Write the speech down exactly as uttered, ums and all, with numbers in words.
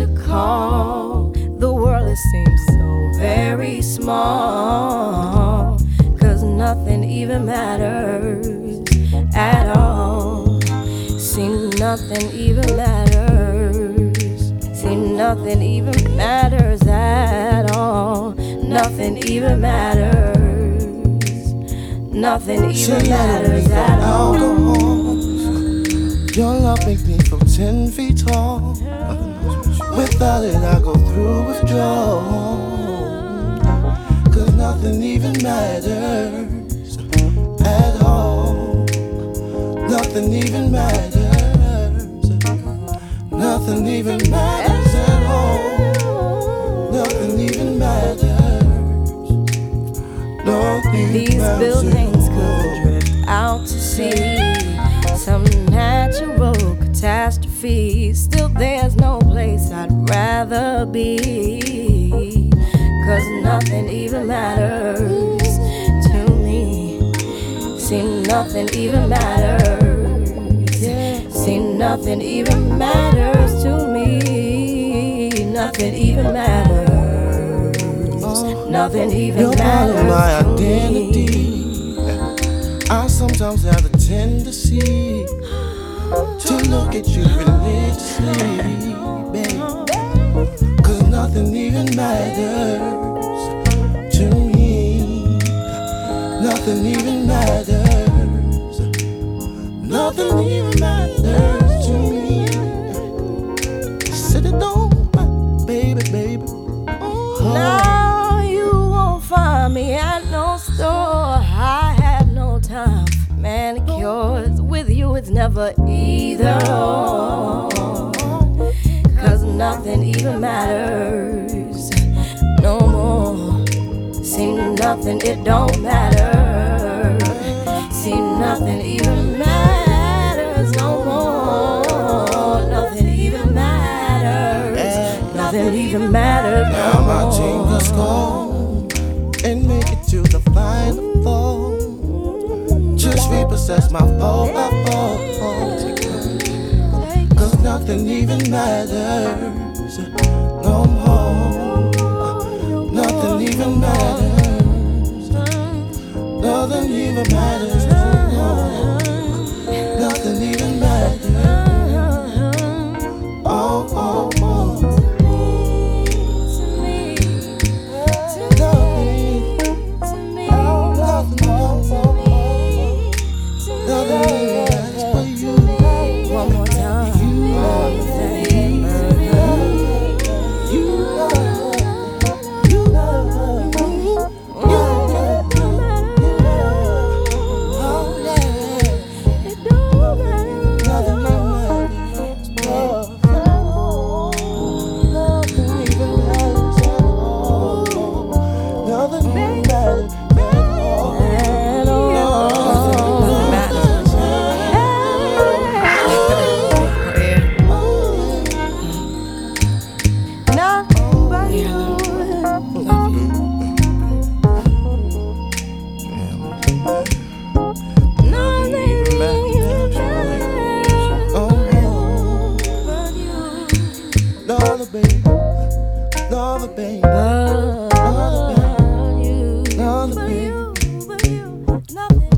to call. The world, it seems so very small, 'cause nothing even matters at all. See, nothing even matters. See, nothing even matters at all. Nothing even matters. Nothing even matters at all. Your love makes me feel ten feet tall. Without it, I go through withdrawal. 'Cause nothing even matters at all. Nothing even matters. Nothing even matters at all. Nothing even matters. Nothing These matters buildings could drift out to sea. Some natural catastrophe. Still, there's no place I'd rather be. 'Cause nothing even matters to me. See, nothing even matters. See, nothing even matters to me. Nothing even matters. Nothing even You're matters part of my to identity. me. I sometimes have a tendency to look at you religiously, babe. 'Cause nothing even matters to me. Nothing even matters. Nothing even matters to me. Sit it on, my baby, baby. Oh. Now you won't find me at no store. I have no time for manicures. With you, it's never either or. 'Cause nothing even matters no more. See, nothing, it don't matter. See, nothing even matters no more. Nothing even matters. Nothing even matters no Now my more. team can score and make it to the final four. Just repossess my four by four. 'Cause nothing even matters no more. Nothing even matters. Nothing even matters no more. Nothing even matters. Oh, oh, oh. Love, baby, love, baby, love, baby, love, baby.